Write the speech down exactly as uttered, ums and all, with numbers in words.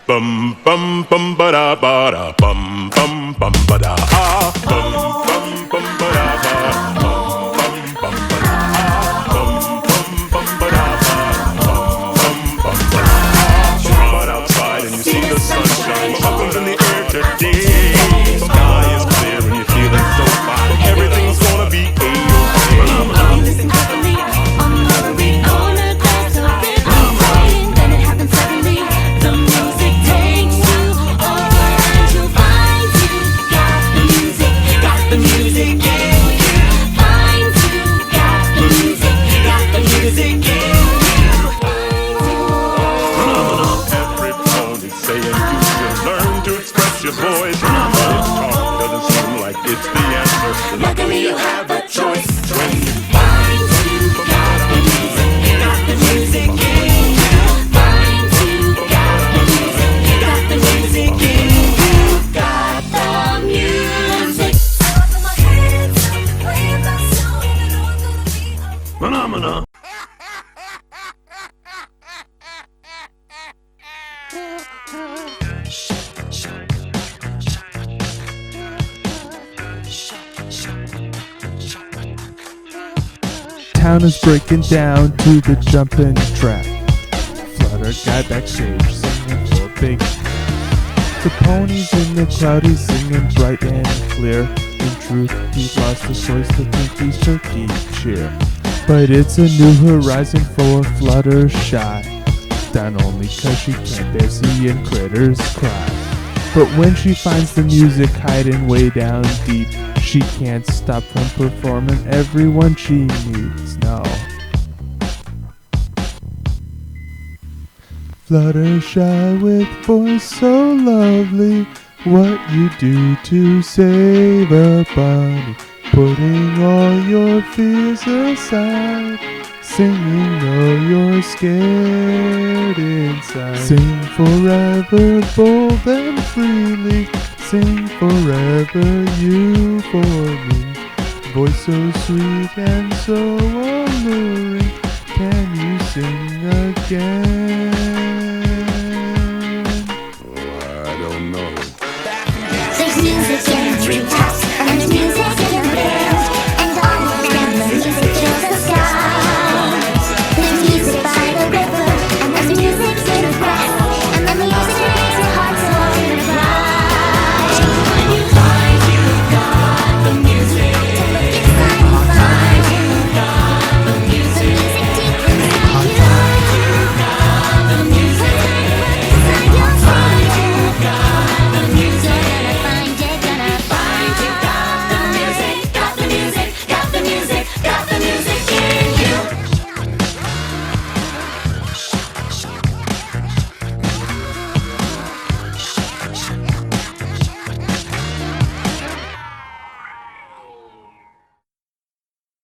Bum bum bum ba da ba da bum bum bum ba da ah bum bum bum ba da ba bum bum bum ba da ah bum bum bum ba da ba bum bum bum ba da ah. You come out outside and you see the sunshine, bubbles in the air today. Sky is clear and you're feeling so fine. Everything's gonna be a-okay. Listen carefully, on Murray, on a dance a bit exciting. Then it happens suddenly. The music takes you over, and you'll find you got the music, got the music in you. Find you got the music, got the music in you. Every phone is saying you should learn to express your voice. But its talk doesn't seem like it's the answer. Luckily you have a choice when you find you got the music, got the music in you. Find you got the music, got the music in you. Got the music. Phenomena. Town is breaking down to the jumping track. Flutter guy backstage singing for a big. The ponies in the crowd, he's singing bright and clear. In truth, he's lost the choice to think he's turkey cheer. But it's a new horizon for Fluttershy, down only cause she can't bear seeing critters cry. But when she finds the music hiding way down deep, she can't stop from performing everyone she meets, no. Fluttershy with voice so lovely, what you do to save a bunny, putting all your fears aside, singing though you're scared inside. Sing forever, bold and freely, sing forever, you for me. Voice so sweet and so alluring, can you sing again?